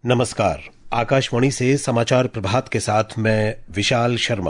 नमस्कार। आकाशवाणी से समाचार प्रभात के साथ मैं विशाल शर्मा।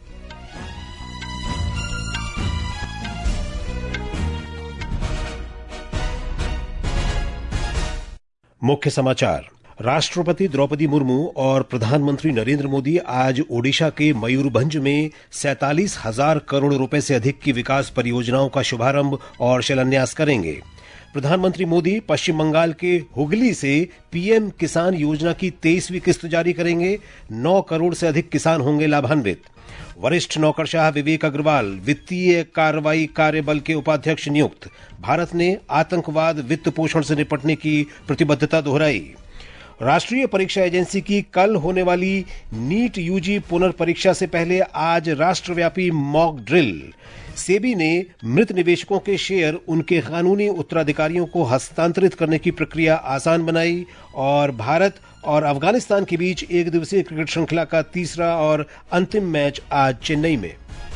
मुख्य समाचार। राष्ट्रपति द्रौपदी मुर्मू और प्रधानमंत्री नरेंद्र मोदी आज ओडिशा के मयूरभंज में 47,000 करोड़ रुपए से अधिक की विकास परियोजनाओं का शुभारंभ और शिलान्यास करेंगे। प्रधानमंत्री मोदी पश्चिम बंगाल के हुगली से पीएम किसान योजना की 23वीं किस्त जारी करेंगे। 9 करोड़ से अधिक किसान होंगे लाभान्वित। वरिष्ठ नौकरशाह विवेक अग्रवाल वित्तीय कार्रवाई कार्यबल के उपाध्यक्ष नियुक्त। भारत ने आतंकवाद वित्त पोषण से निपटने की प्रतिबद्धता दोहराई। राष्ट्रीय परीक्षा एजेंसी की कल होने वाली नीट यूजी पुनर्परीक्षा से पहले आज राष्ट्रव्यापी मॉक ड्रिल। सेबी ने मृत निवेशकों के शेयर उनके कानूनी उत्तराधिकारियों को हस्तांतरित करने की प्रक्रिया आसान बनाई। और भारत और अफगानिस्तान के बीच एक दिवसीय क्रिकेट श्रृंखला का तीसरा और अंतिम मैच आज चेन्नई में।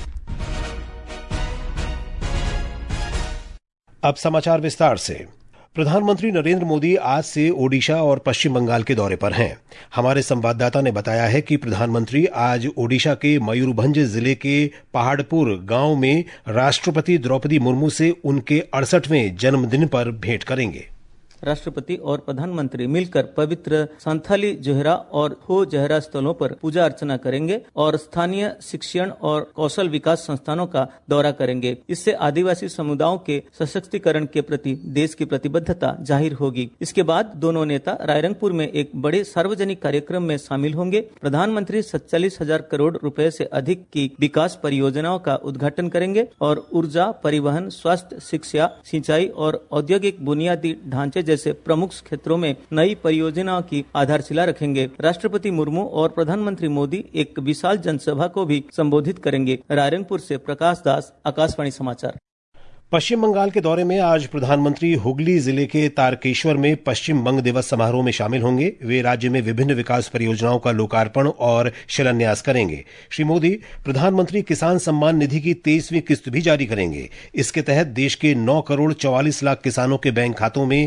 अब समाचार विस्तार से। प्रधानमंत्री नरेंद्र मोदी आज से ओडिशा और पश्चिम बंगाल के दौरे पर हैं। हमारे संवाददाता ने बताया है कि प्रधानमंत्री आज ओडिशा के मयूरभंज जिले के पहाड़पुर गांव में राष्ट्रपति द्रौपदी मुर्मू से उनके 68वें जन्मदिन पर भेंट करेंगे। राष्ट्रपति और प्रधानमंत्री मिलकर पवित्र संथाली जोहरा और हो जोहरा स्थलों पर पूजा अर्चना करेंगे और स्थानीय शिक्षण और कौशल विकास संस्थानों का दौरा करेंगे। इससे आदिवासी समुदायों के सशक्तिकरण के प्रति देश की प्रतिबद्धता जाहिर होगी। इसके बाद दोनों नेता रायरंगपुर में एक बड़े सार्वजनिक कार्यक्रम में शामिल होंगे। प्रधानमंत्री 47,000 करोड़ रुपए से अधिक की विकास परियोजनाओं का उद्घाटन करेंगे और ऊर्जा, परिवहन, स्वास्थ्य, शिक्षा, सिंचाई और औद्योगिक बुनियादी ढांचे जैसे प्रमुख क्षेत्रों में नई परियोजनाओं की आधारशिला रखेंगे। राष्ट्रपति मुर्मू और प्रधानमंत्री मोदी एक विशाल जनसभा को भी संबोधित करेंगे। रायरंगपुर से प्रकाश दास, आकाशवाणी समाचार। पश्चिम बंगाल के दौरे में आज प्रधानमंत्री हुगली जिले के तारकेश्वर में पश्चिम बंग दिवस समारोह में शामिल होंगे। वे राज्य में विभिन्न विकास परियोजनाओं का लोकार्पण और शिलान्यास करेंगे। श्री मोदी प्रधानमंत्री किसान सम्मान निधि की 23वीं किस्त भी जारी करेंगे। इसके तहत देश के 9 करोड़ 44 लाख किसानों के बैंक खातों में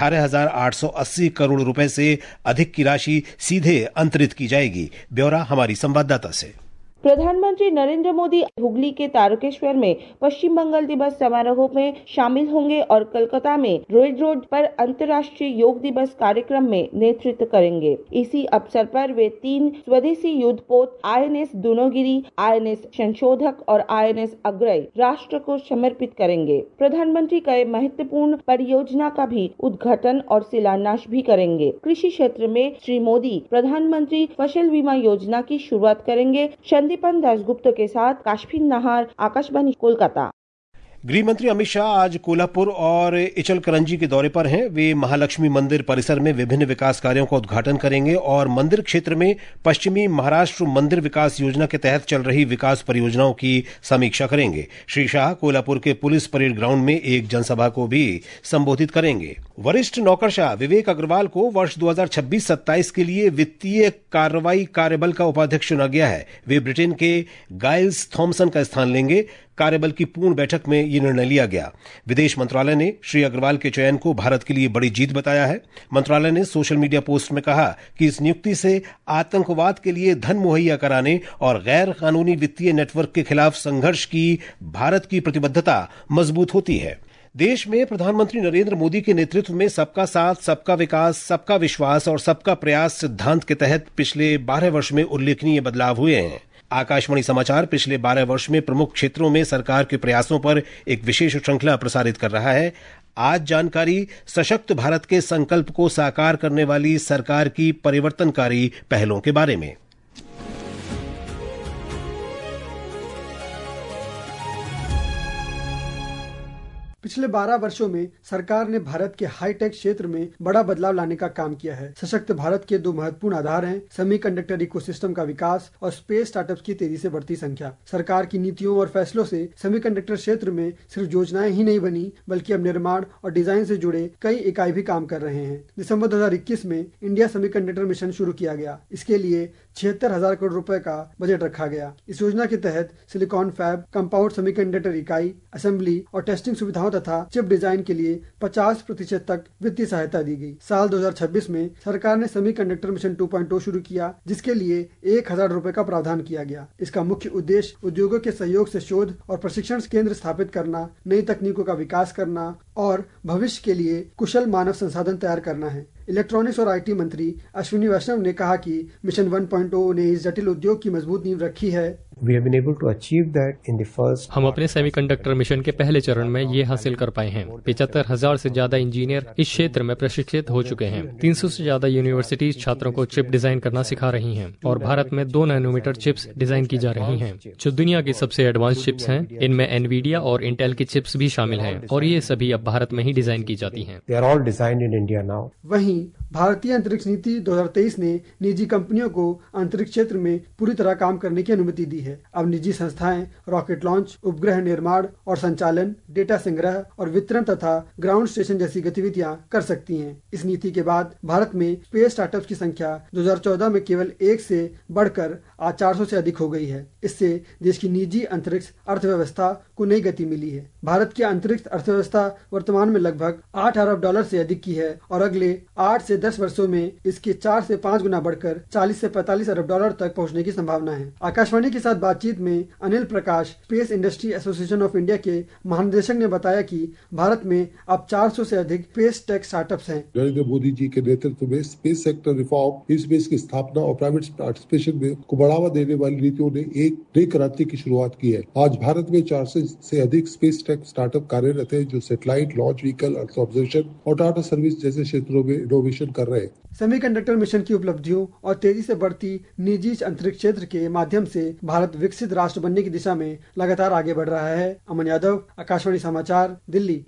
18,880 करोड़ रुपए से अधिक की राशि सीधे अंतरित की जाएगी। ब्यौरा हमारी संवाददाता से। प्रधानमंत्री नरेंद्र मोदी हुगली के तारकेश्वर में पश्चिम बंगाल दिवस समारोह में शामिल होंगे और कोलकाता में रोड पर अंतर्राष्ट्रीय योग दिवस कार्यक्रम में नेतृत्व करेंगे। इसी अवसर पर वे 3 स्वदेशी युद्धपोत INS दुनोगिरी, INS संशोधक और INS अग्रय राष्ट्र को समर्पित करेंगे। प्रधानमंत्री कई महत्वपूर्ण परियोजना का भी उद्घाटन और शिलान्यास भी करेंगे। कृषि क्षेत्र में श्री मोदी प्रधानमंत्री फसल बीमा योजना की शुरुआत करेंगे। दीपन दासगुप्त के साथ काश्मीर नहार, आकाशवाणी कोलकाता। गृह मंत्री अमित शाह आज कोल्हापुर और इचलकरंजी के दौरे पर हैं। वे महालक्ष्मी मंदिर परिसर में विभिन्न विकास कार्यों का उद्घाटन करेंगे और मंदिर क्षेत्र में पश्चिमी महाराष्ट्र मंदिर विकास योजना के तहत चल रही विकास परियोजनाओं की समीक्षा करेंगे। श्री शाह कोल्हापुर के पुलिस परेड ग्राउंड में एक जनसभा को भी संबोधित करेंगे। वरिष्ठ नौकरशाह विवेक अग्रवाल को वर्ष 2026-27 के लिए वित्तीय कार्रवाई कार्यबल का उपाध्यक्ष चुना गया है। वे ब्रिटेन के गाइल्स थॉमसन का स्थान लेंगे। कार्यबल की पूर्ण बैठक में यह निर्णय लिया गया। विदेश मंत्रालय ने श्री अग्रवाल के चयन को भारत के लिए बड़ी जीत बताया है। मंत्रालय ने सोशल मीडिया पोस्ट में कहा कि इस नियुक्ति से आतंकवाद के लिए धन मुहैया कराने और गैर कानूनी वित्तीय नेटवर्क के खिलाफ संघर्ष की भारत की प्रतिबद्धता मजबूत होती है। देश में प्रधानमंत्री नरेंद्र मोदी के नेतृत्व में सबका साथ, सबका विकास, सबका विश्वास और सबका प्रयास सिद्धांत के तहत पिछले 12 वर्ष में उल्लेखनीय बदलाव हुए हैं। आकाशवाणी समाचार पिछले 12 वर्ष में प्रमुख क्षेत्रों में सरकार के प्रयासों पर एक विशेष श्रृंखला प्रसारित कर रहा है। आज जानकारी सशक्त भारत के संकल्प को साकार करने वाली सरकार की परिवर्तनकारी पहलों के बारे में। पिछले 12 वर्षों में सरकार ने भारत के हाईटेक क्षेत्र में बड़ा बदलाव लाने का काम किया है। सशक्त भारत के 2 महत्वपूर्ण आधार हैं सेमीकंडक्टर इकोसिस्टम का विकास और स्पेस स्टार्टअप्स की तेजी से बढ़ती संख्या। सरकार की नीतियों और फैसलों से सेमीकंडक्टर क्षेत्र में सिर्फ योजनाएं ही नहीं बनी, बल्कि अब निर्माण और डिजाइन से जुड़े कई इकाई भी काम कर रहे हैं। दिसंबर 2021 में इंडिया सेमीकंडक्टर मिशन शुरू किया गया। इसके लिए 76,000 करोड़ रुपए का बजट रखा गया। इस योजना के तहत सिलिकॉन फैब, कंपाउंड सेमीकंडक्टर इकाई, असेंबली और टेस्टिंग सुविधाओं तथा चिप डिजाइन के लिए 50% तक वित्तीय सहायता दी गई। साल 2026 में सरकार ने सेमीकंडक्टर मिशन 2.0 शुरू किया, जिसके लिए 1,000 रुपए का प्रावधान किया गया। इसका मुख्य उद्देश्य उद्योगों के सहयोग से शोध और प्रशिक्षण केंद्र स्थापित करना, नई तकनीकों का विकास करना और भविष्य के लिए कुशल मानव संसाधन तैयार करना है। इलेक्ट्रॉनिक्स और आईटी मंत्री अश्विनी वैष्णव ने कहा कि मिशन 1.0 ने इस जटिल उद्योग की मजबूत नींव रखी है। हम अपने सेमीकंडक्टर मिशन के पहले चरण में ये हासिल कर पाए हैं। 75,000 से ज्यादा इंजीनियर इस क्षेत्र में प्रशिक्षित हो चुके हैं। 300 से ज्यादा यूनिवर्सिटीज छात्रों को चिप डिजाइन करना सिखा रही हैं और भारत में 2 नैनोमीटर चिप्स डिजाइन की जा रही हैं, जो दुनिया की सबसे एडवांस चिप्स हैं। इनमें एनवीडिया और इंटेल की चिप्स भी शामिल हैं और ये सभी अब भारत में ही डिजाइन की जाती हैं। वहीं भारतीय अंतरिक्ष नीति 2023 ने निजी कंपनियों को अंतरिक्ष क्षेत्र में पूरी तरह काम करने की अनुमति दी है। अब निजी संस्थाएं रॉकेट लॉन्च, उपग्रह निर्माण और संचालन, डेटा संग्रह और वितरण तथा ग्राउंड स्टेशन जैसी गतिविधियां कर सकती हैं। इस नीति के बाद भारत में स्पेस स्टार्टअप्स की संख्या 2014 में केवल 1 से बढ़कर आज 400 से अधिक हो गई है। इससे देश की निजी अंतरिक्ष अर्थव्यवस्था को नई गति मिली है। भारत की अंतरिक्ष अर्थव्यवस्था वर्तमान में लगभग $8 अरब से अधिक की है और अगले 8 से 10 वर्षों में इसके 4 से 5 गुना बढ़कर 40 से 45 अरब डॉलर तक पहुंचने की संभावना है। आकाशवाणी के साथ बातचीत में Anil Prakash, space industry association of India के महानिदेशक ने बताया कि भारत में अब 400 से अधिक स्पेस टेक स्टार्टअप्स हैं। नरेंद्र मोदी जी के नेतृत्व में स्पेस सेक्टर रिफॉर्म, स्पेस की स्थापना और प्राइवेट पार्टिसिपेशन में को बढ़ावा देने वाली नीतियों ने एक नई क्रांति की शुरुआत की है। आज भारत में 400 से अधिक स्पेस टेक स्टार्टअप कार्यरत है, जो satellite launch vehicle, earth observation और टाटा सर्विस जैसे क्षेत्रों में इनोवेशन कर रहे हैं। सेमीकंडक्टर मिशन की उपलब्धियों और तेजी से बढ़ती निजी अंतरिक्ष क्षेत्र के माध्यम से भारत विकसित राष्ट्र बनने की दिशा में लगातार आगे बढ़ रहा है। अमन यादव, आकाशवाणी समाचार, दिल्ली।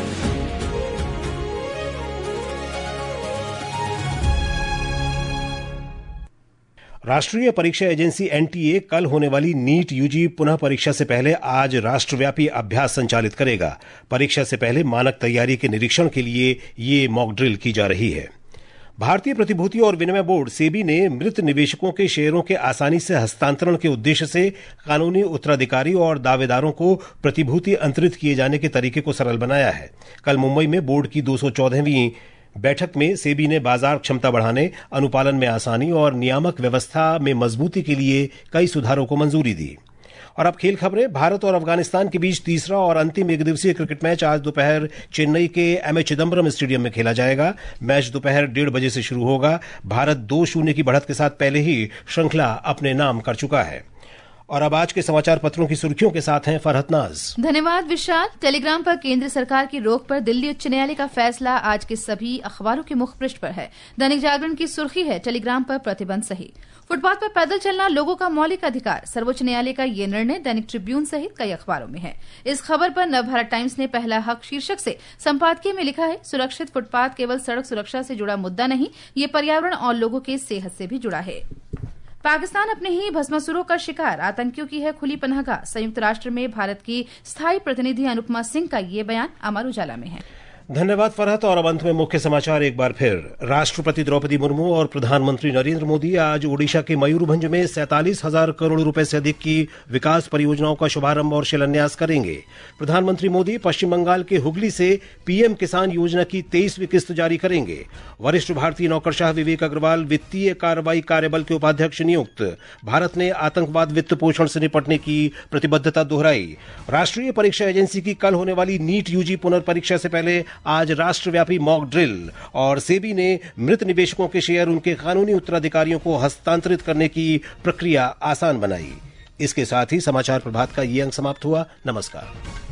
राष्ट्रीय परीक्षा एजेंसी एनटीए कल होने वाली नीट यूजी पुनः परीक्षा से पहले आज राष्ट्रव्यापी अभ्यास संचालित करेगा। परीक्षा से पहले मानक तैयारी के निरीक्षण के लिए ये मॉक ड्रिल की जा रही है। भारतीय प्रतिभूति और विनिमय बोर्ड सेबी ने मृत निवेशकों के शेयरों के आसानी से हस्तांतरण के उद्देश्य से कानूनी उत्तराधिकारी और दावेदारों को प्रतिभूति अंतरित किए जाने के तरीके को सरल बनाया है। कल मुंबई में बोर्ड की 214वीं बैठक में सेबी ने बाजार क्षमता बढ़ाने, अनुपालन में आसानी और नियामक व्यवस्था में मजबूती के लिए कई सुधारों को मंजूरी दी। और अब खेल खबरें। भारत और अफगानिस्तान के बीच तीसरा और अंतिम एकदिवसीय क्रिकेट मैच आज दोपहर चेन्नई के एमए चिदम्बरम स्टेडियम में खेला जाएगा। मैच दोपहर 1:30 बजे से शुरू होगा। भारत 2-0 की बढ़त के साथ पहले ही श्रृंखला अपने नाम कर चुका है। और अब आज के समाचार पत्रों की सुर्खियों के साथ हैं फरहत नाज। धन्यवाद विशाल। टेलीग्राम पर केंद्र सरकार की रोक पर दिल्ली उच्च न्यायालय का फैसला आज के सभी अखबारों के मुख पृष्ठ पर है। दैनिक जागरण की सुर्खी है, टेलीग्राम पर प्रतिबंध सही। फुटपाथ पर पैदल चलना लोगों का मौलिक अधिकार, सर्वोच्च न्यायालय का ये निर्णय दैनिक ट्रिब्यून सहित कई अखबारों में है। इस खबर पर नवभारत टाइम्स ने पहला हक शीर्षक से संपादकीय में लिखा है, सुरक्षित फुटपाथ केवल सड़क सुरक्षा से जुड़ा मुद्दा नहीं, ये पर्यावरण और लोगों के सेहत से भी जुड़ा है। पाकिस्तान अपने ही भस्मासुरों का शिकार, आतंकियों की है खुली पनाहगाह। संयुक्त राष्ट्र में भारत की स्थायी प्रतिनिधि अनुपमा सिंह का ये बयान अमर उजाला में है। धन्यवाद फरहत। और अब अंत में मुख्य समाचार एक बार फिर। राष्ट्रपति द्रौपदी मुर्मू और प्रधानमंत्री नरेंद्र मोदी आज ओडिशा के मयूरभंज में 47,000 करोड़ रुपए से अधिक की विकास परियोजनाओं का शुभारंभ और शिलान्यास करेंगे। प्रधानमंत्री मोदी पश्चिम बंगाल के हुगली से पीएम किसान योजना की 23वीं किस्त जारी करेंगे। वरिष्ठ भारतीय नौकरशाह विवेक अग्रवाल वित्तीय कार्रवाई कार्यबल के उपाध्यक्ष नियुक्त। भारत ने आतंकवाद वित्त पोषण से निपटने की प्रतिबद्धता दोहराई। राष्ट्रीय परीक्षा एजेंसी की कल होने वाली नीट यूजी पुनर्परीक्षा से पहले आज राष्ट्रव्यापी मॉक ड्रिल। और सेबी ने मृत निवेशकों के शेयर उनके कानूनी उत्तराधिकारियों को हस्तांतरित करने की प्रक्रिया आसान बनाई। इसके साथ ही समाचार प्रभात का ये अंक समाप्त हुआ। नमस्कार।